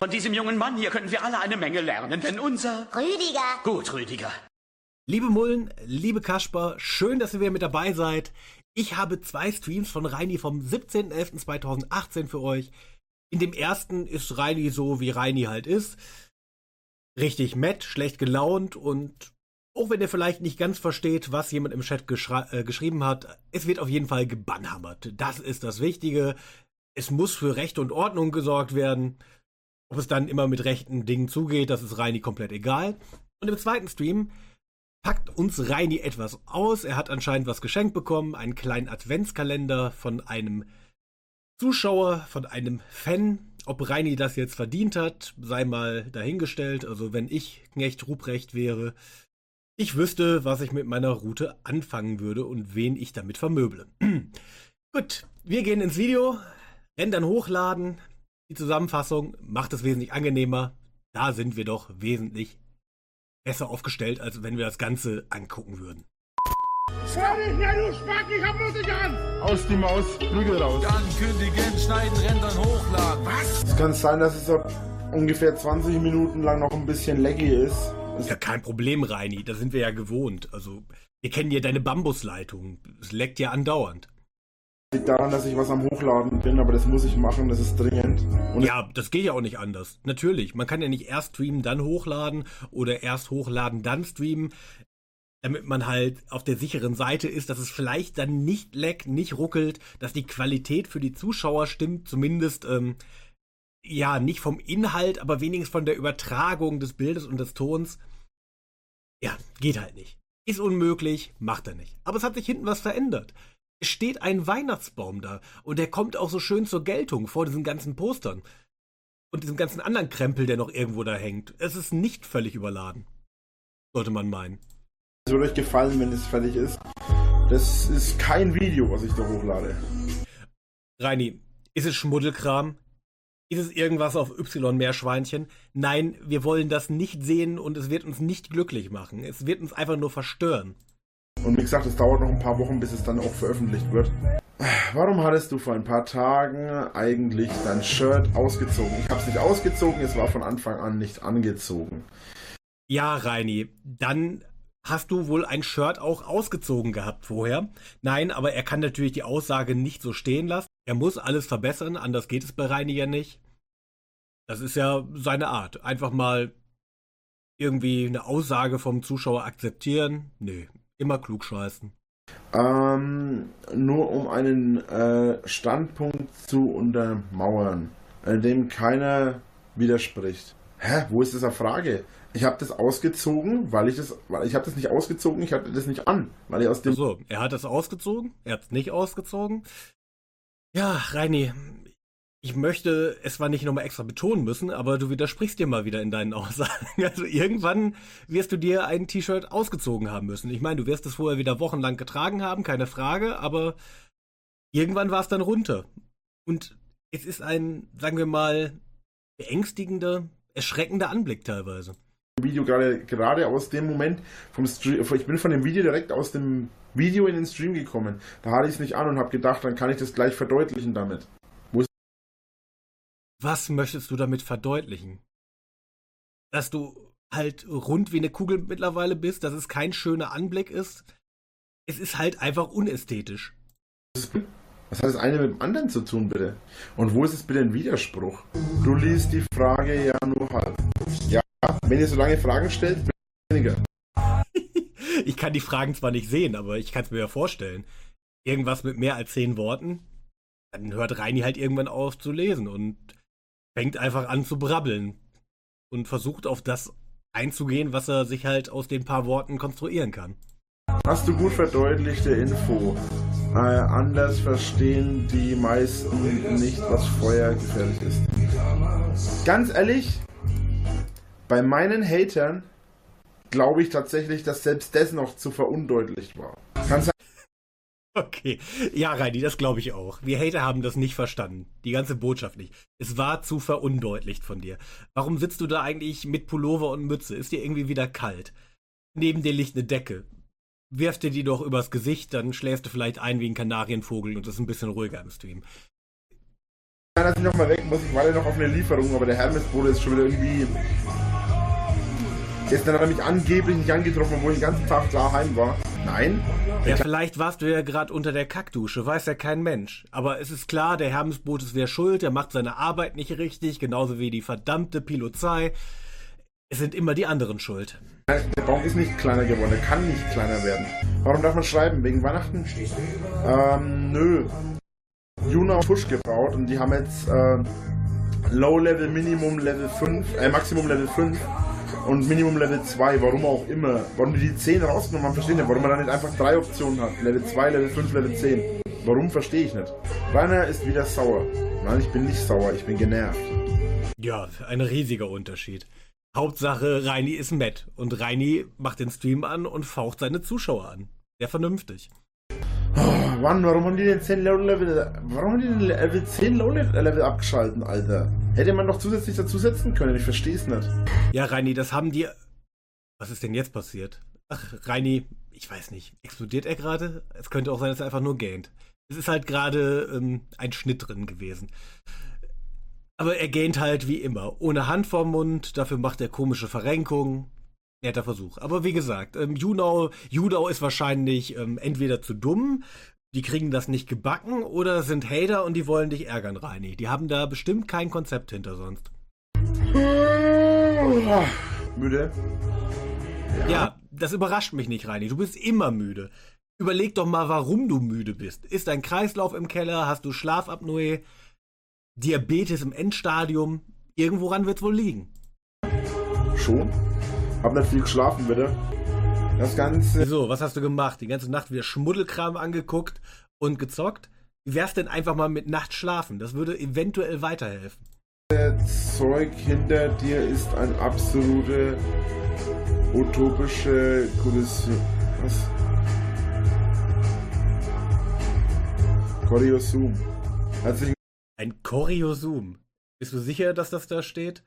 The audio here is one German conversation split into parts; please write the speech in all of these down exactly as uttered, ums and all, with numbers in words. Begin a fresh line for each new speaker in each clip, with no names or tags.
Von diesem jungen Mann hier können wir alle eine Menge lernen, denn unser...
Rüdiger.
Gut, Rüdiger.
Liebe Mullen, liebe Kasper, schön, dass ihr wieder mit dabei seid. Ich habe zwei Streams von Reini vom siebzehnten elften zweitausendachtzehn für euch. In dem ersten ist Reini so, wie Reini halt ist. Richtig matt, schlecht gelaunt und auch wenn ihr vielleicht nicht ganz versteht, was jemand im Chat geschra- äh, geschrieben hat, es wird auf jeden Fall gebannhammert. Das ist das Wichtige. Es muss für Recht und Ordnung gesorgt werden. Ob es dann immer mit rechten Dingen zugeht, das ist Reini komplett egal. Und im zweiten Stream packt uns Reini etwas aus. Er hat anscheinend was geschenkt bekommen, einen kleinen Adventskalender von einem Zuschauer, von einem Fan. Ob Reini das jetzt verdient hat, sei mal dahingestellt. Also wenn ich Knecht Ruprecht wäre, ich wüsste, was ich mit meiner Route anfangen würde und wen ich damit vermöble. Gut, wir gehen ins Video, Rendern hochladen. Die Zusammenfassung macht es wesentlich angenehmer. Da sind wir doch wesentlich besser aufgestellt, als wenn wir das Ganze angucken würden.
Hör nicht mehr, du Spack, ich hab Musik an! Aus die Maus, Prügel raus.
Ankündigen, schneiden, rendern, hochladen.
Was? Es kann sein, dass es so ungefähr zwanzig Minuten lang noch ein bisschen laggy ist.
Ist ja kein Problem, Reini, da sind wir ja gewohnt. Also, wir kennen ja deine Bambusleitung. Es leckt ja andauernd.
Liegt daran, dass ich was am Hochladen bin, aber das muss ich machen, das ist dringend. Und
ja, das geht ja auch nicht anders. Natürlich, man kann ja nicht erst streamen, dann hochladen oder erst hochladen, dann streamen, damit man halt auf der sicheren Seite ist, dass es vielleicht dann nicht leckt, nicht ruckelt, dass die Qualität für die Zuschauer stimmt, zumindest, ähm, ja, nicht vom Inhalt, aber wenigstens von der Übertragung des Bildes und des Tons. Ja, geht halt nicht. Ist unmöglich, macht er nicht. Aber es hat sich hinten was verändert. Es steht ein Weihnachtsbaum da und der kommt auch so schön zur Geltung vor diesen ganzen Postern und diesem ganzen anderen Krempel, der noch irgendwo da hängt. Es ist nicht völlig überladen, sollte man meinen.
es würde euch gefallen, wenn es fertig ist. Das ist kein Video, was ich da hochlade.
Reini, ist es Schmuddelkram? Ist es irgendwas auf Y-Meerschweinchen? Nein, wir wollen das nicht sehen und es wird uns nicht glücklich machen. Es wird uns einfach nur verstören.
Und wie gesagt, es dauert noch ein paar Wochen, bis es dann auch veröffentlicht wird. Warum hattest du vor ein paar Tagen eigentlich dein Shirt ausgezogen? Ich habe es nicht ausgezogen, es war von Anfang an nicht angezogen.
Ja, Reini, dann hast du wohl ein Shirt auch ausgezogen gehabt vorher. Nein, aber er kann natürlich die Aussage nicht so stehen lassen. Er muss alles verbessern, anders geht es bei Reini ja nicht. Das ist ja seine Art. Einfach mal irgendwie eine Aussage vom Zuschauer akzeptieren. Nee, immer klugscheißen.
Ähm, nur um einen äh, Standpunkt zu untermauern, äh, dem keiner widerspricht. Hä, wo ist das eine Frage? Ich habe das ausgezogen, weil ich das, weil ich habe das nicht ausgezogen, ich hatte das nicht an, weil ich aus dem...
So, er hat das ausgezogen, er hat es nicht ausgezogen. Ja, Reini, ich möchte es zwar nicht nochmal extra betonen müssen, aber du widersprichst dir mal wieder in deinen Aussagen. Also irgendwann wirst du dir ein T-Shirt ausgezogen haben müssen. Ich meine, du wirst es vorher wieder wochenlang getragen haben, keine Frage, aber irgendwann war es dann runter. Und es ist ein, sagen wir mal, beängstigender, erschreckender Anblick teilweise.
Video gerade gerade aus dem Moment vom Stream, ich bin von dem Video direkt aus dem Video in den Stream gekommen. Da hatte ich es nicht an und habe gedacht, dann kann ich das gleich verdeutlichen damit. Wo ist
Was möchtest du damit verdeutlichen? Dass du halt rund wie eine Kugel mittlerweile bist, dass es kein schöner Anblick ist? Es ist halt einfach unästhetisch.
Was hat das eine mit dem anderen zu tun, bitte? Und wo ist es bitte ein Widerspruch? Du liest die Frage ja nur halb. Ja, wenn ihr so lange Fragen stellt, weniger.
Ich kann die Fragen zwar nicht sehen, aber ich kann es mir ja vorstellen. Irgendwas mit mehr als zehn Worten, dann hört Reini halt irgendwann auf zu lesen und fängt einfach an zu brabbeln und versucht auf das einzugehen, was er sich halt aus den paar Worten konstruieren kann.
Hast du gut verdeutlichte Info. Äh, anders verstehen die meisten nicht, was Feuer gefährlich ist. Ganz ehrlich, bei meinen Hatern glaube ich tatsächlich, dass selbst das noch zu verundeutlicht war. Kann sein.
Okay, ja, Reini, das glaube ich auch. Wir Hater haben das nicht verstanden. Die ganze Botschaft nicht. Es war zu verundeutlicht von dir. Warum sitzt du da eigentlich mit Pullover und Mütze? Ist dir irgendwie wieder kalt? Neben dir liegt eine Decke. Wirf dir die doch übers Gesicht, dann schläfst du vielleicht ein wie ein Kanarienvogel und es ist ein bisschen ruhiger im Stream.
Dass ich nochmal weg muss, ich warte noch auf eine Lieferung, aber der Hermesbote ist schon wieder irgendwie... Gestern hat er mich angeblich nicht angetroffen, obwohl ich den ganzen Tag klar heim war. Nein.
Ja, vielleicht warst du ja gerade unter der Kackdusche, weiß ja kein Mensch. Aber es ist klar, der Hermesbote ist wer schuld, der macht seine Arbeit nicht richtig, genauso wie die verdammte Pilozei. Es sind immer die anderen schuld.
Der Baum ist nicht kleiner geworden, der kann nicht kleiner werden. Warum darf man schreiben? Wegen Weihnachten? Ähm, nö. Juno Push gebaut und die haben jetzt äh, Low Level, Minimum Level fünf, äh, Maximum Level fünf und Minimum Level zwei, warum auch immer. Warum die die zehn rausgenommen haben, verstehe ich nicht. Warum man da nicht einfach drei Optionen hat. Level zwei, Level fünf, Level zehn. Warum, verstehe ich nicht. Rainer ist wieder sauer. Nein, ich bin nicht sauer, ich bin genervt.
Ja, ein riesiger Unterschied. Hauptsache, Reini ist Matt und Reini macht den Stream an und faucht seine Zuschauer an. Sehr vernünftig.
Oh, Mann, warum haben die den zehn Low-Level, warum haben die den Level zehn Low-Level abgeschalten, Alter? Hätte man doch zusätzlich dazusetzen können, ich versteh's nicht.
Ja, Reini, das haben die... Was ist denn jetzt passiert? Ach, Reini, ich weiß nicht. Explodiert er gerade? Es könnte auch sein, dass er einfach nur gähnt. Es ist halt gerade ähm, ein Schnitt drin gewesen. Aber er gähnt halt wie immer. Ohne Hand vorm Mund, dafür macht er komische Verrenkungen. Netter Versuch. Aber wie gesagt, ähm, Juno, Juno ist wahrscheinlich ähm, entweder zu dumm, die kriegen das nicht gebacken, oder sind Hater und die wollen dich ärgern, Reini. Die haben da bestimmt kein Konzept hinter sonst.
Müde?
Ja. ja, das überrascht mich nicht, Reini. Du bist immer müde. Überleg doch mal, warum du müde bist. Ist dein Kreislauf im Keller? Hast du Schlafapnoe? Diabetes im Endstadium? Irgendworan wird's wohl liegen.
Schon? Hab nicht viel geschlafen, bitte. Das Ganze...
Wieso, was hast du gemacht? Die ganze Nacht wieder Schmuddelkram angeguckt und gezockt? Wie wär's denn einfach mal mit Nacht schlafen? Das würde eventuell weiterhelfen.
Das Zeug hinter dir ist ein absolute utopische Kollision. Was? Choreosum. Herzlichen
Ein Choreosum. Bist du sicher, dass das da steht?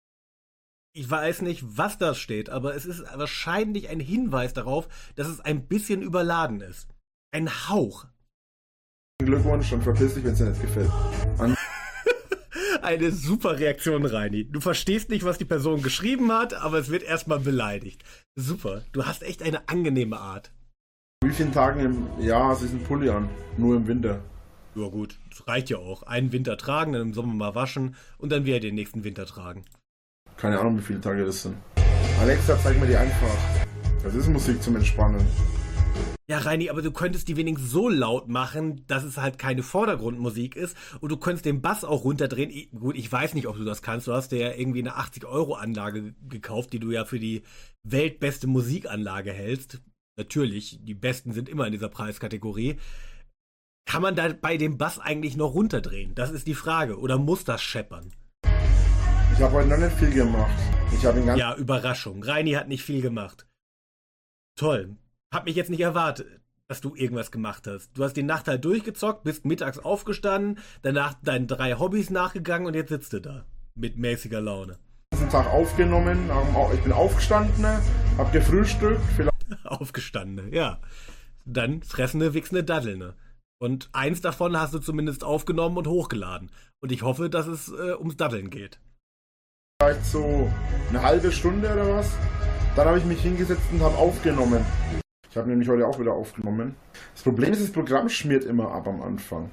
Ich weiß nicht, was das steht, aber es ist wahrscheinlich ein Hinweis darauf, dass es ein bisschen überladen ist. Ein Hauch.
Glückwunsch und verpiss dich, wenn es dir nicht gefällt. An
Eine super Reaktion, Reini. Du verstehst nicht, was die Person geschrieben hat, aber es wird erstmal beleidigt. Super. Du hast echt eine angenehme Art.
Wie vielen Tagen im Jahr hast du diesen Pulli an? Nur im Winter.
Ja gut, das reicht ja auch. Einen Winter tragen, dann im Sommer mal waschen und dann wieder den nächsten Winter tragen.
Keine Ahnung, wie viele Tage das sind. Alexa, zeig mir die einfach. Das ist Musik zum Entspannen.
Ja, Reini, aber du könntest die wenigstens so laut machen, dass es halt keine Vordergrundmusik ist und du könntest den Bass auch runterdrehen. Ich, gut, ich weiß nicht, ob du das kannst. Du hast dir ja irgendwie eine achtzig-Euro-Anlage gekauft, die du ja für die weltbeste Musikanlage hältst. Natürlich, die besten sind immer in dieser Preiskategorie. Kann man da bei dem Bass eigentlich noch runterdrehen? Das ist die Frage. Oder muss das scheppern?
Ich habe heute noch nicht viel gemacht. Ich habe den ganzen...
Ja, Überraschung. Reini hat nicht viel gemacht. Toll. Hab mich jetzt nicht erwartet, dass du irgendwas gemacht hast. Du hast die Nacht halt durchgezockt, bist mittags aufgestanden, danach deinen drei Hobbys nachgegangen und jetzt sitzt du da. Mit mäßiger Laune.
Den Tag aufgenommen, ich bin aufgestanden, hab gefrühstückt, vielleicht...
Aufgestanden, ja. Dann fressende, wichsende Daddelne. Und eins davon hast du zumindest aufgenommen und hochgeladen. Und ich hoffe, dass es äh, ums Daddeln geht.
Vielleicht so eine halbe Stunde oder was. Dann habe ich mich hingesetzt und habe aufgenommen. Ich habe nämlich heute auch wieder aufgenommen. Das Problem ist, das Programm schmiert immer ab am Anfang.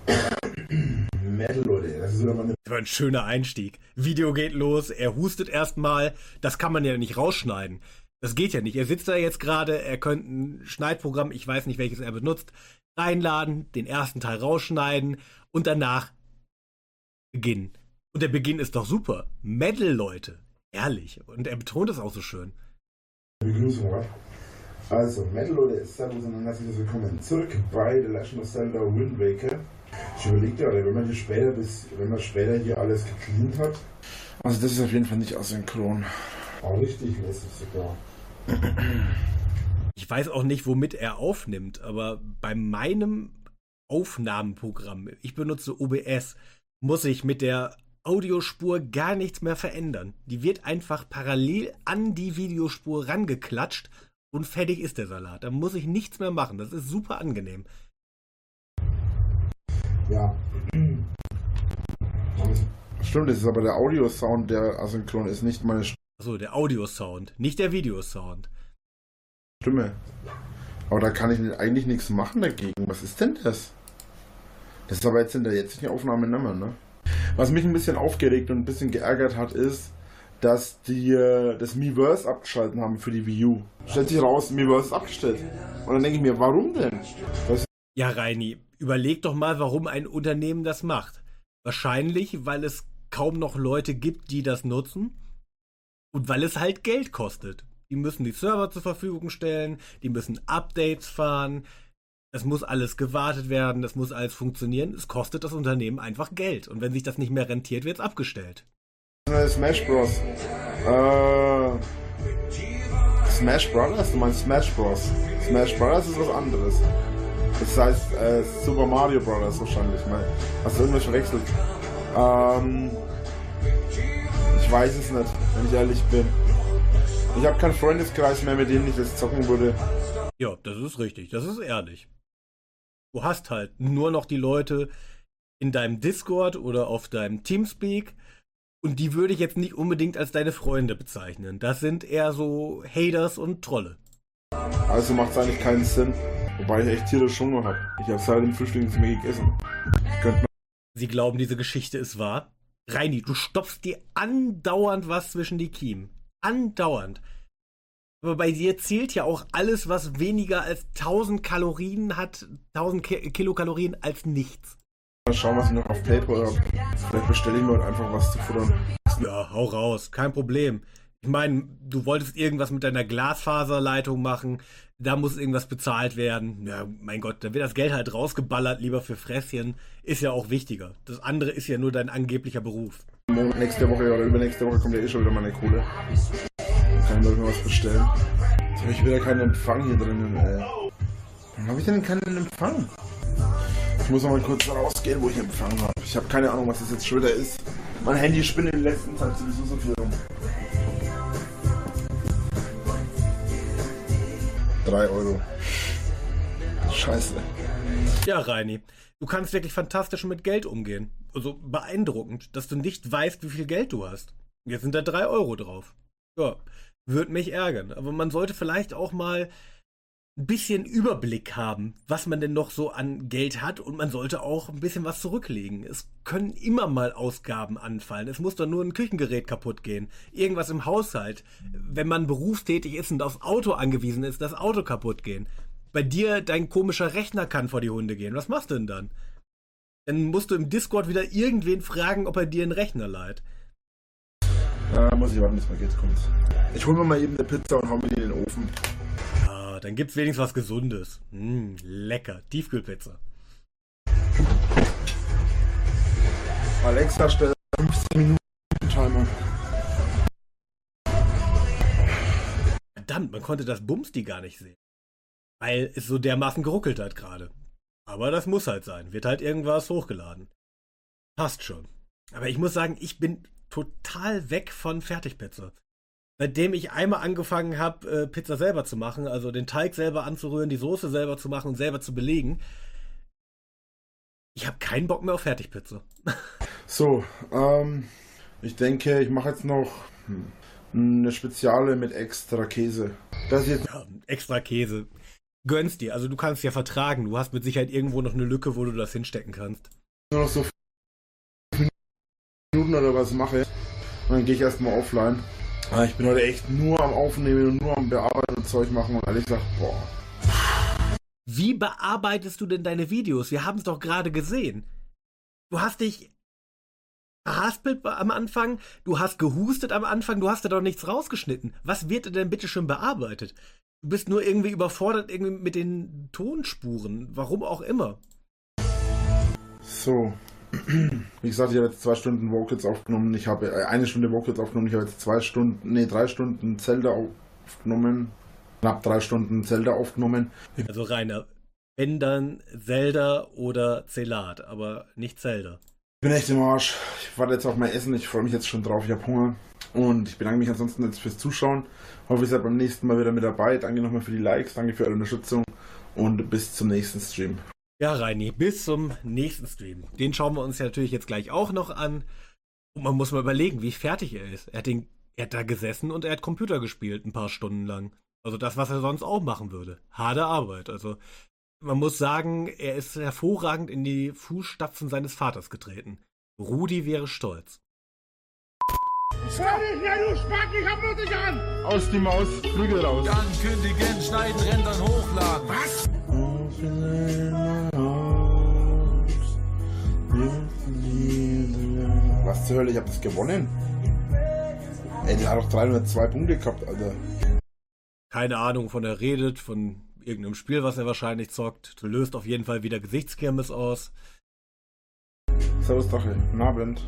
Metal, Leute. Das ist wieder meine...
Das war ein schöner Einstieg. Video geht los, er hustet erstmal. Das kann man ja nicht rausschneiden. Das geht ja nicht. Er sitzt da jetzt gerade, er könnte ein Schneidprogramm, ich weiß nicht, welches er benutzt, reinladen, den ersten Teil rausschneiden und danach beginnen. Und der Beginn ist doch super. Metal, Leute. Ehrlich. Und er betont es auch so schön.
Begrüßung, oder? Also, Metal, Leute, ist Servus und herzlich willkommen zurück bei The Legend of Zelda Wind Waker. Ich überlegte gerade, wenn man hier später bis, wenn man später hier alles gecleant hat. Also das ist auf jeden Fall nicht asynchron. Auch richtig lässig sogar.
Ich weiß auch nicht, womit er aufnimmt, aber bei meinem Aufnahmenprogramm, ich benutze O B S, muss ich mit der Audiospur gar nichts mehr verändern. Die wird einfach parallel an die Videospur rangeklatscht und fertig ist der Salat. Da muss ich nichts mehr machen. Das ist super angenehm.
Ja. Stimmt, das ist aber der Audio-Sound, der asynchron ist, nicht meine
Achso, der Audio-Sound, nicht der Videosound.
Stimme. Aber da kann ich eigentlich nichts machen dagegen. Was ist denn das? Das ist aber jetzt in der jetzigen Aufnahme nicht mehr, ne? Was mich ein bisschen aufgeregt und ein bisschen geärgert hat, ist, dass die das Miiverse abgeschaltet haben für die Wii U. Stellt sich raus, Miiverse ist abgestellt. Und dann denke ich mir, warum denn? Das
Ja, Reini, überleg doch mal, warum ein Unternehmen das macht. Wahrscheinlich, weil es kaum noch Leute gibt, die das nutzen und weil es halt Geld kostet. Die müssen die Server zur Verfügung stellen, die müssen Updates fahren, das muss alles gewartet werden, das muss alles funktionieren. Es kostet das Unternehmen einfach Geld und wenn sich das nicht mehr rentiert, wird es abgestellt.
Smash Bros. Äh, Smash Brothers? Du meinst Smash Bros. Smash Brothers ist was anderes. Das heißt äh, Super Mario Brothers wahrscheinlich. Hast du irgendwas verwechselt? Ähm, ich weiß es nicht, wenn ich ehrlich bin. Ich habe keinen Freundeskreis mehr, mit dem ich das zocken würde.
Ja, das ist richtig, das ist ehrlich. Du hast halt nur noch die Leute in deinem Discord oder auf deinem Teamspeak und die würde ich jetzt nicht unbedingt als deine Freunde bezeichnen. Das sind eher so Haters und Trolle.
Also macht es eigentlich keinen Sinn. Wobei ich echt tierisch Hunger habe. Ich habe seit dem Frühstück nichts mehr gegessen.
Sie glauben, diese Geschichte ist wahr? Reini, du stopfst dir andauernd was zwischen die Kiemen. Andauernd. Aber bei dir zählt ja auch alles, was weniger als tausend Kalorien hat, tausend Ki- Kilokalorien als nichts.
Mal schauen, was ich noch auf PayPal habe. Vielleicht bestelle ich mir einfach was zu futtern.
Ja, hau raus, kein Problem. Ich meine, du wolltest irgendwas mit deiner Glasfaserleitung machen, da muss irgendwas bezahlt werden. Ja, mein Gott, da wird das Geld halt rausgeballert, lieber für Fresschen. Ist ja auch wichtiger. Das andere ist ja nur dein angeblicher Beruf.
Nächste Woche oder übernächste Woche kommt ja eh schon wieder meine Kohle. Kann ich mir was bestellen. Jetzt habe ich wieder keinen Empfang hier drinnen, ey. Warum habe ich denn keinen Empfang? Ich muss noch mal kurz rausgehen, wo ich Empfang habe. Ich habe keine Ahnung, was das jetzt schon wieder ist. Mein Handy spinnt in der letzten Zeit sowieso so viel rum. drei Euro. Scheiße.
Ja, Reini, du kannst wirklich fantastisch mit Geld umgehen. Also beeindruckend, dass du nicht weißt, wie viel Geld du hast. Jetzt sind da drei Euro drauf. Ja, würde mich ärgern. Aber man sollte vielleicht auch mal ein bisschen Überblick haben, was man denn noch so an Geld hat. Und man sollte auch ein bisschen was zurücklegen. Es können immer mal Ausgaben anfallen. Es muss doch nur ein Küchengerät kaputt gehen. Irgendwas im Haushalt. Wenn man berufstätig ist und aufs Auto angewiesen ist, das Auto kaputt gehen. Bei dir, dein komischer Rechner kann vor die Hunde gehen. Was machst du denn dann? Dann musst du im Discord wieder irgendwen fragen, ob er dir einen Rechner leiht.
Da muss ich warten, bis mein Geld kommt. Ich hol mir mal eben eine Pizza und hau mir die in den Ofen.
Ja, dann gibt's wenigstens was Gesundes. Mm, lecker. Tiefkühlpizza.
Alexa, stell fünfzehn Minuten Timer.
Verdammt, man konnte das Bumsti gar nicht sehen. Weil es so dermaßen geruckelt hat gerade. Aber das muss halt sein. Wird halt irgendwas hochgeladen. Passt schon. Aber ich muss sagen, ich bin total weg von Fertigpizza. Seitdem ich einmal angefangen habe, äh, Pizza selber zu machen, also den Teig selber anzurühren, die Soße selber zu machen und selber zu belegen, ich habe keinen Bock mehr auf Fertigpizza.
So, ähm, ich denke, ich mache jetzt noch eine Speziale mit extra Käse. Das ist jetzt
Ja, extra Käse. Gönn's dir, also du kannst ja vertragen. Du hast mit Sicherheit irgendwo noch eine Lücke, wo du das hinstecken kannst.
nur noch so fünf Minuten oder was mache. Und dann gehe ich erstmal offline. Ah, ich bin heute echt nur am Aufnehmen und nur am Bearbeiten und Zeug machen und ehrlich gesagt, boah.
Wie bearbeitest du denn deine Videos? Wir haben es doch gerade gesehen. Du hast dich verhaspelt am Anfang, du hast gehustet am Anfang, du hast da doch nichts rausgeschnitten. Was wird denn bitte schon bearbeitet? Du bist nur irgendwie überfordert irgendwie mit den Tonspuren. Warum auch immer.
So. Wie gesagt, ich habe jetzt zwei Stunden Vocals aufgenommen. Ich habe äh, eine Stunde Vocals aufgenommen. Ich habe jetzt zwei Stunden, nee, drei Stunden Zelda aufgenommen. Knapp drei Stunden Zelda aufgenommen.
Also Rainer, wenn dann Zelda oder Zelat, aber nicht Zelda.
Ich bin echt im Arsch. Ich warte jetzt auf mein Essen. Ich freue mich jetzt schon drauf. Ich habe Hunger. Und ich bedanke mich ansonsten jetzt fürs Zuschauen. Hoffe, ihr seid beim nächsten Mal wieder mit dabei. Danke nochmal für die Likes. Danke für eure Unterstützung. Und bis zum nächsten Stream.
Ja, Reini, bis zum nächsten Stream. Den schauen wir uns ja natürlich jetzt gleich auch noch an. Und man muss mal überlegen, wie fertig er ist. Er hat, den, er hat da gesessen und er hat Computer gespielt ein paar Stunden lang. Also das, was er sonst auch machen würde. Harte Arbeit. Also man muss sagen, er ist hervorragend in die Fußstapfen seines Vaters getreten. Rudi wäre stolz.
Ja, du Spack, ich hab nur dich an!
Aus die Maus, Flügel raus.
Ankündigen, schneiden, rendern, hochladen.
Was?
Was zur Hölle, ich hab das gewonnen? Ey, der hat doch dreihundertzwei Punkte gehabt, Alter.
Keine Ahnung, von er redet, von irgendeinem Spiel, was er wahrscheinlich zockt. Du löst auf jeden Fall wieder Gesichtskirmes aus.
Servus Dache, guten Abend.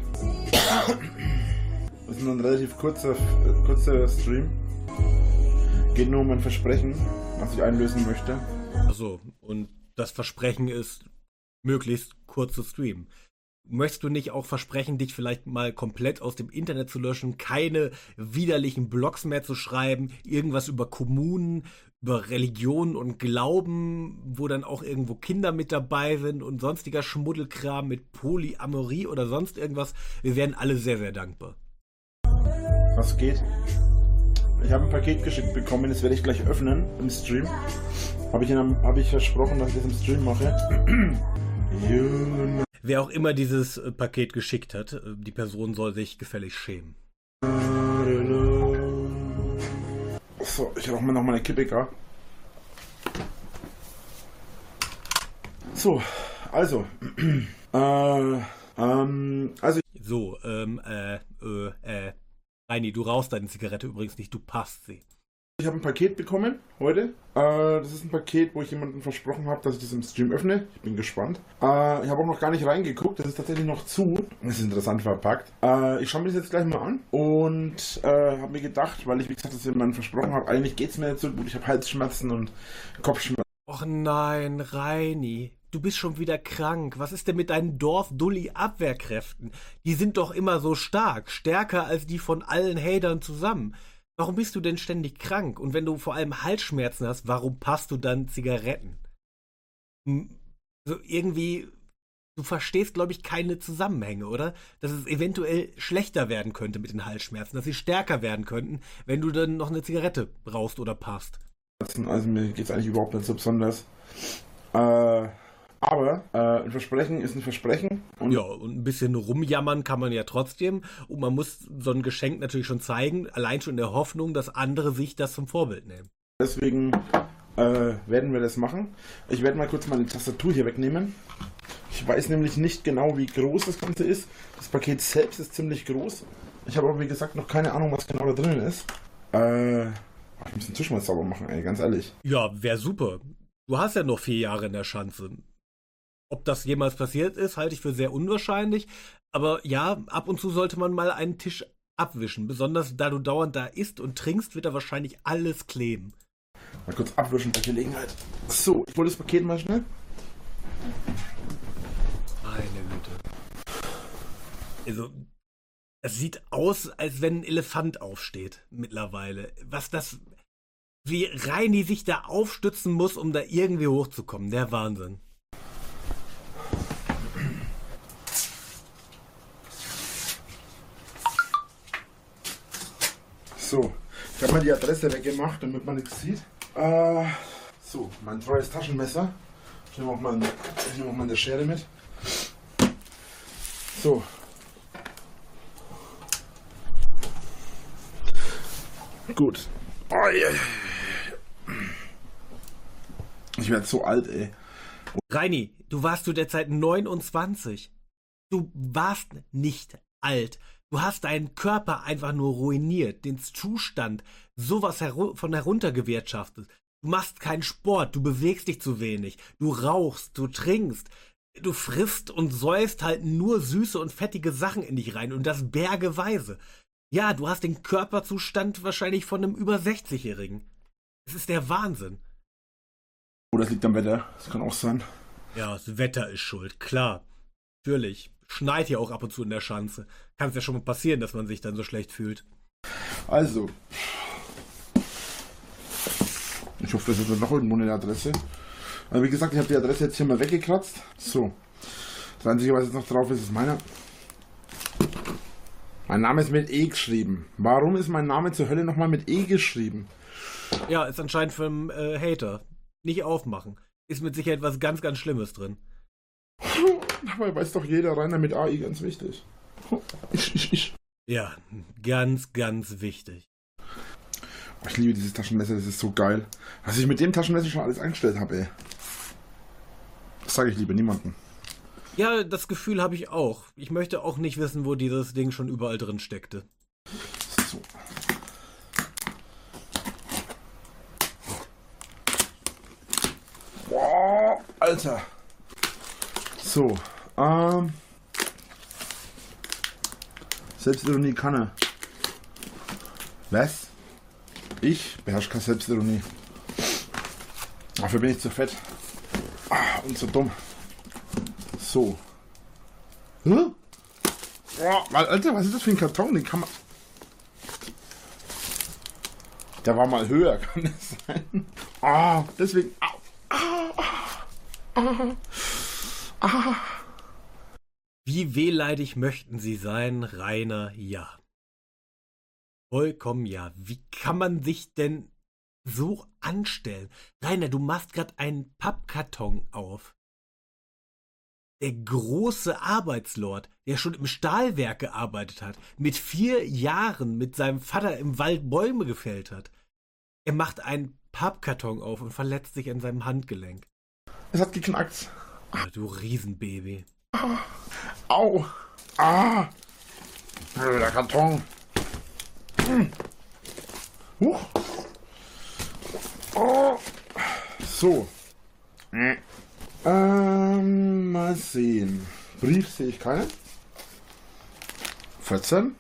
Das ist nur ein relativ kurzer, kurzer Stream. Geht nur um ein Versprechen, was ich einlösen möchte.
Achso, und das Versprechen ist, möglichst kurz zu streamen. Möchtest du nicht auch versprechen, dich vielleicht mal komplett aus dem Internet zu löschen, keine widerlichen Blogs mehr zu schreiben, irgendwas über Kommunen, über Religion und Glauben, wo dann auch irgendwo Kinder mit dabei sind und sonstiger Schmuddelkram mit Polyamorie oder sonst irgendwas? Wir wären alle sehr, sehr dankbar.
Was geht? Ich habe ein Paket geschickt bekommen, das werde ich gleich öffnen im Stream. Habe ich, hab ich versprochen, dass ich das im Stream mache.
Wer auch immer dieses äh, Paket geschickt hat, äh, die Person soll sich gefällig schämen.
So, ich rauche mir noch mal eine Kippe, gar. So, also. äh, ähm, also.
So, ähm, äh, äh, äh. Reini, du rauchst deine Zigarette übrigens nicht, du passt sie.
Ich habe ein Paket bekommen heute. Äh, das ist ein Paket, wo ich jemandem versprochen habe, dass ich das im Stream öffne. Ich bin gespannt. Äh, ich habe auch noch gar nicht reingeguckt. Das ist tatsächlich noch zu. Das ist interessant verpackt. Äh, ich schaue mir das jetzt gleich mal an. Und äh, habe mir gedacht, weil ich, wie gesagt, das jemandem versprochen habe, eigentlich geht es mir nicht so gut. Ich habe Halsschmerzen und Kopfschmerzen.
Och nein, Reini. Du bist schon wieder krank. Was ist denn mit deinen Dorf-Dulli-Abwehrkräften? Die sind doch immer so stark. Stärker als die von allen Hatern zusammen. Warum bist du denn ständig krank? Und wenn du vor allem Halsschmerzen hast, warum passt du dann Zigaretten? So irgendwie, du verstehst, glaube ich, keine Zusammenhänge, oder? Dass es eventuell schlechter werden könnte mit den Halsschmerzen, dass sie stärker werden könnten, wenn du dann noch eine Zigarette rauchst oder passt.
Also mir geht es eigentlich überhaupt nicht so besonders. Äh, aber äh, ein Versprechen ist ein Versprechen. Und
ja, und ein bisschen rumjammern kann man ja trotzdem. Und man muss so ein Geschenk natürlich schon zeigen, allein schon in der Hoffnung, dass andere sich das zum Vorbild nehmen.
Deswegen äh, werden wir das machen. Ich werde mal kurz meine Tastatur hier wegnehmen. Ich weiß nämlich nicht genau, wie groß das Ganze ist. Das Paket selbst ist ziemlich groß. Ich habe aber, wie gesagt, noch keine Ahnung, was genau da drinnen ist. Äh, ich muss den Tisch mal sauber machen, ey, ganz ehrlich.
Ja, wäre super. Du hast ja noch vier Jahre in der Schanze. Ob das jemals passiert ist, halte ich für sehr unwahrscheinlich. Aber ja, ab und zu sollte man mal einen Tisch abwischen. Besonders da du dauernd da isst und trinkst, wird da wahrscheinlich alles kleben.
Mal kurz abwischen bei Gelegenheit. So, ich hole das Paket mal schnell.
Meine Güte. Also, es sieht aus, als wenn ein Elefant aufsteht mittlerweile. Was das... Wie Reini sich da aufstützen muss, um da irgendwie hochzukommen. Der Wahnsinn.
So, ich habe mal die Adresse weggemacht, damit man nichts sieht. Äh, so, mein treues Taschenmesser. Ich nehme auch mal, ich nehme auch mal eine Schere mit. So. Gut. Oh, yeah. Ich werde so alt, ey.
Reini, du warst zu der Zeit neunundzwanzig. Du warst nicht alt. Du hast deinen Körper einfach nur ruiniert, den Zustand sowas heru- von heruntergewirtschaftet. Du machst keinen Sport, du bewegst dich zu wenig, du rauchst, du trinkst, du frisst und säufst halt nur süße und fettige Sachen in dich rein und das bergeweise. Ja, du hast den Körperzustand wahrscheinlich von einem über sechzig-Jährigen. Es ist der Wahnsinn.
Oh, das liegt am Wetter. Das kann auch sein.
Ja, das Wetter ist schuld, klar. Natürlich. Schneit ja auch ab und zu in der Schanze. Kann es ja schon mal passieren, dass man sich dann so schlecht fühlt.
Also. Ich hoffe, das ist noch irgendwo eine Adresse. Aber wie gesagt, ich habe die Adresse jetzt hier mal weggekratzt. So. Das Einzige, was jetzt noch drauf ist, ist meiner. Mein Name ist mit E geschrieben. Warum ist mein Name zur Hölle nochmal mit E geschrieben?
Ja, ist anscheinend für einen äh, Hater. Nicht aufmachen. Ist mit Sicherheit was ganz, ganz Schlimmes drin.
Aber weiß doch jeder, Rainer mit A I, ganz wichtig. Ich, ich, ich.
Ja, ganz, ganz wichtig.
Ich liebe dieses Taschenmesser, das ist so geil. Was ich mit dem Taschenmesser schon alles eingestellt habe, ey. Das sage ich lieber niemandem.
Ja, das Gefühl habe ich auch. Ich möchte auch nicht wissen, wo dieses Ding schon überall drin steckte.
So. Boah, Alter. So, ähm. Selbstironie kann er. Was? Ich beherrsche keine Selbstironie. Dafür bin ich zu fett. Ah, und zu dumm. So. Hä? Oh, Alter, was ist das für ein Karton? Den kann man. Der war mal höher, kann das sein? Ah, deswegen. Au. Ah, ah, ah.
Wie wehleidig möchten Sie sein, Rainer? Ja. Vollkommen ja. Wie kann man sich denn so anstellen? Rainer, du machst gerade einen Pappkarton auf. Der große Arbeitslord, der schon im Stahlwerk gearbeitet hat, mit vier Jahren mit seinem Vater im Wald Bäume gefällt hat. Er macht einen Pappkarton auf und verletzt sich an seinem Handgelenk.
Es hat geknackt.
Ah, du Riesenbaby.
Au! Ah! Der Karton. Hm. Huch. Oh. So. Hm. Ähm, mal sehen. Brief sehe ich keinen. vierzehn.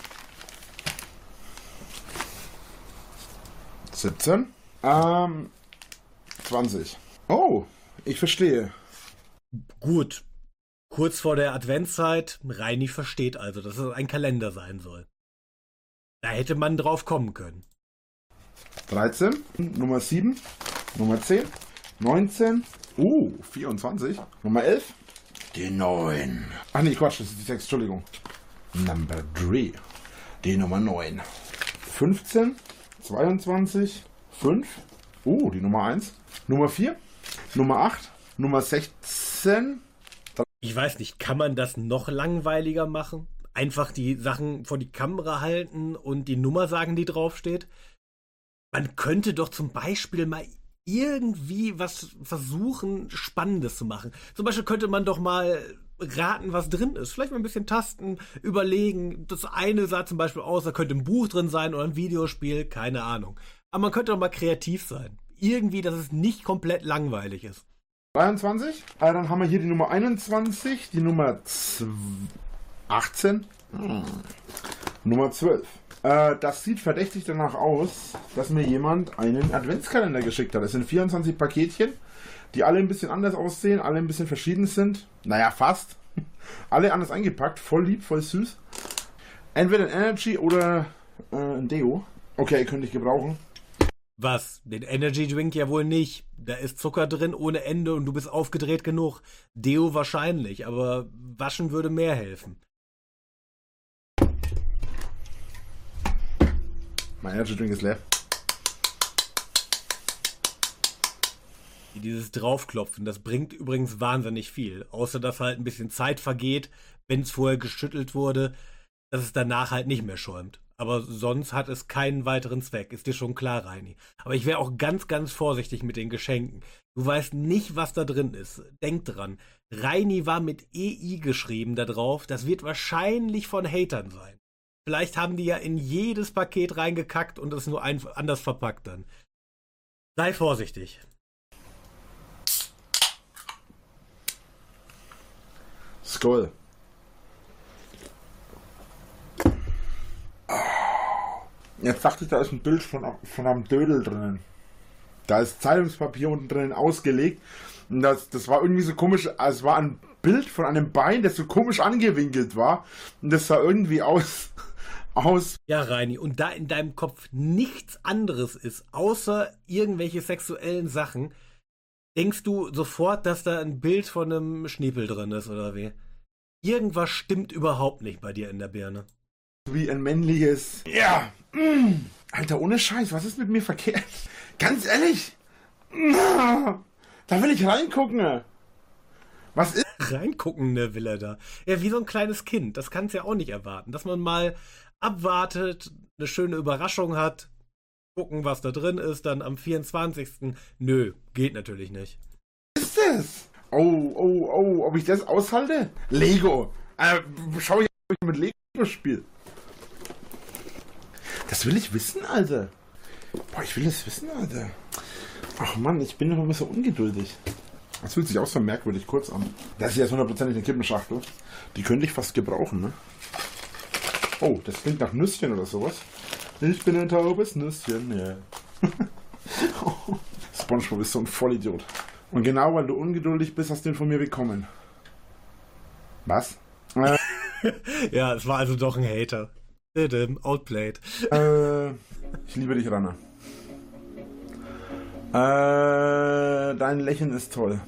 siebzehn. Ähm, zwanzig. Oh, ich verstehe.
Gut. Kurz vor der Adventszeit, Reini versteht also, dass es ein Kalender sein soll. Da hätte man drauf kommen können.
dreizehn, Nummer sieben, Nummer zehn, neunzehn, oh, vierundzwanzig, Nummer elf, die neun. Ach nee, Quatsch, das ist die sechs, Entschuldigung. Number drei, die Nummer neun. fünfzehn, zweiundzwanzig, fünf, oh, die Nummer eins, Nummer vier, Nummer acht, Nummer sechzehn.
Ich weiß nicht, kann man das noch langweiliger machen? Einfach die Sachen vor die Kamera halten und die Nummer sagen, die draufsteht? Man könnte doch zum Beispiel mal irgendwie was versuchen, Spannendes zu machen. Zum Beispiel könnte man doch mal raten, was drin ist. Vielleicht mal ein bisschen tasten, überlegen. Das eine sah zum Beispiel aus, da könnte ein Buch drin sein oder ein Videospiel, keine Ahnung. Aber man könnte doch mal kreativ sein. Irgendwie, dass es nicht komplett langweilig ist.
dreiundzwanzig. Äh, dann haben wir hier die Nummer einundzwanzig, die Nummer achtzehn, hm. Nummer zwölf. Äh, das sieht verdächtig danach aus, dass mir jemand einen Adventskalender geschickt hat. Es sind vierundzwanzig Paketchen, die alle ein bisschen anders aussehen, alle ein bisschen verschieden sind. Naja, fast. Alle anders eingepackt, voll lieb, voll süß. Entweder ein Energy oder äh, ein Deo. Okay, könnte ich gebrauchen.
Was? Den Energy Drink ja wohl nicht. Da ist Zucker drin ohne Ende und du bist aufgedreht genug. Deo wahrscheinlich, aber waschen würde mehr helfen.
Mein Energy Drink ist leer.
Dieses Draufklopfen, das bringt übrigens wahnsinnig viel. Außer, dass halt ein bisschen Zeit vergeht, wenn es vorher geschüttelt wurde, dass es danach halt nicht mehr schäumt. Aber sonst hat es keinen weiteren Zweck. Ist dir schon klar, Reini. Aber ich wäre auch ganz, ganz vorsichtig mit den Geschenken. Du weißt nicht, was da drin ist. Denk dran. Reini war mit E I geschrieben da drauf. Das wird wahrscheinlich von Hatern sein. Vielleicht haben die ja in jedes Paket reingekackt und es nur ein, anders verpackt dann. Sei vorsichtig.
Skoll. Jetzt dachte ich, da ist ein Bild von, von einem Dödel drinnen. Da ist Zeitungspapier unten drinnen ausgelegt. Und das, das war irgendwie so komisch. Also es war ein Bild von einem Bein, das so komisch angewinkelt war. Und das sah irgendwie aus. aus.
Ja, Reini, und da in deinem Kopf nichts anderes ist, außer irgendwelche sexuellen Sachen, denkst du sofort, dass da ein Bild von einem Schniepel drin ist, oder wie? Irgendwas stimmt überhaupt nicht bei dir in der Birne.
Wie ein männliches... Ja. Mm. Alter, ohne Scheiß, was ist mit mir verkehrt? Ganz ehrlich. Da will ich reingucken. Was ist...
Reingucken, ne, will er da. Ja, wie so ein kleines Kind. Das kann's ja auch nicht erwarten. Dass man mal abwartet, eine schöne Überraschung hat, gucken, was da drin ist, dann am vierundzwanzigsten Nö, geht natürlich nicht.
Was ist das? Oh, oh, oh, ob ich das aushalte? Lego. Äh, schau ich, ob ich mit Lego spiele. Das will ich wissen, Alter. Boah, ich will das wissen, Alter. Ach Mann, ich bin noch ein bisschen ungeduldig. Das fühlt sich auch so merkwürdig kurz an. Das ist jetzt hundertprozentig eine Kippenschachtel. Die könnte ich fast gebrauchen, ne? Oh, das klingt nach Nüsschen oder sowas. Ich bin ein taubes Nüsschen, ja. Yeah. Oh, SpongeBob ist so ein Vollidiot. Und genau, weil du ungeduldig bist, hast du den von mir bekommen. Was? Äh,
Ja, es war also doch ein Hater. Didim, outplayed.
äh, ich liebe dich, Rana. Äh, dein Lächeln ist toll.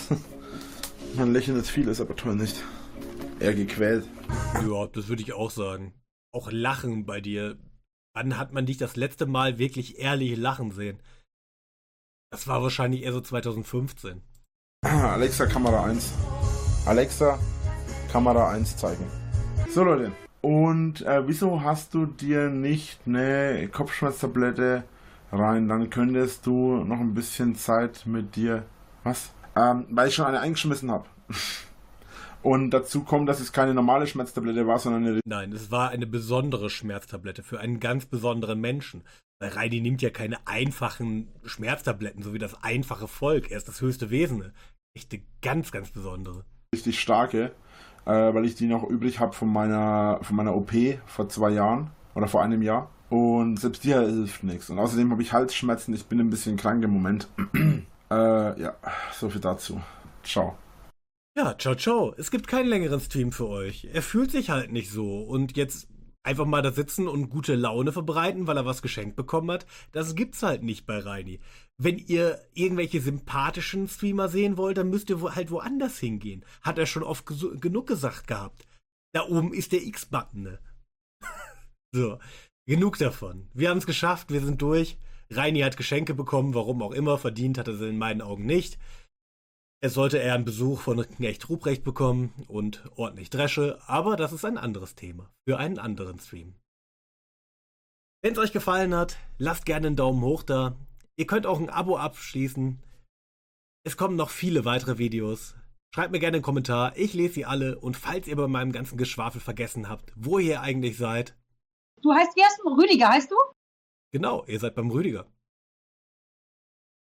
Mein Lächeln ist viel, ist aber toll nicht. Eher gequält.
Ja, das würde ich auch sagen. Auch Lachen bei dir. Wann hat man dich das letzte Mal wirklich ehrlich lachen sehen? Das war wahrscheinlich eher so zweitausendfünfzehn.
Alexa, Kamera eins. Alexa, Kamera eins zeigen. So, Leute. Und äh, wieso hast du dir nicht eine Kopfschmerztablette rein? Dann könntest du noch ein bisschen Zeit mit dir... Was? Ähm, weil ich schon eine eingeschmissen habe. Und dazu kommt, dass es keine normale Schmerztablette war, sondern eine...
Nein, es war eine besondere Schmerztablette für einen ganz besonderen Menschen. Weil Reini nimmt ja keine einfachen Schmerztabletten, so wie das einfache Volk. Er ist das höchste Wesen. Echt eine ganz, ganz besondere.
Richtig starke, äh, weil ich die noch übrig habe von meiner, von meiner O P vor zwei Jahren oder vor einem Jahr. Und selbst die hilft nichts. Und außerdem habe ich Halsschmerzen, ich bin ein bisschen krank im Moment. äh, ja, so viel dazu. Ciao.
Ja, ciao, ciao. Es gibt keinen längeren Stream für euch. Er fühlt sich halt nicht so. Und jetzt einfach mal da sitzen und gute Laune verbreiten, weil er was geschenkt bekommen hat, das gibt's halt nicht bei Reini. Wenn ihr irgendwelche sympathischen Streamer sehen wollt, dann müsst ihr wo, halt woanders hingehen. Hat er schon oft ges- genug gesagt gehabt. Da oben ist der X-Button, ne? So, genug davon. Wir haben's geschafft, wir sind durch. Reini hat Geschenke bekommen, warum auch immer. Verdient hat er sie in meinen Augen nicht. Es sollte eher einen Besuch von Knecht Ruprecht bekommen und ordentlich Dresche, aber das ist ein anderes Thema. Für einen anderen Stream. Wenn es euch gefallen hat, lasst gerne einen Daumen hoch da. Ihr könnt auch ein Abo abschließen. Es kommen noch viele weitere Videos. Schreibt mir gerne einen Kommentar, ich lese sie alle. Und falls ihr bei meinem ganzen Geschwafel vergessen habt, wo ihr eigentlich seid.
Du heißt, wie heißt du? Rüdiger heißt du?
Genau, ihr seid beim Rüdiger.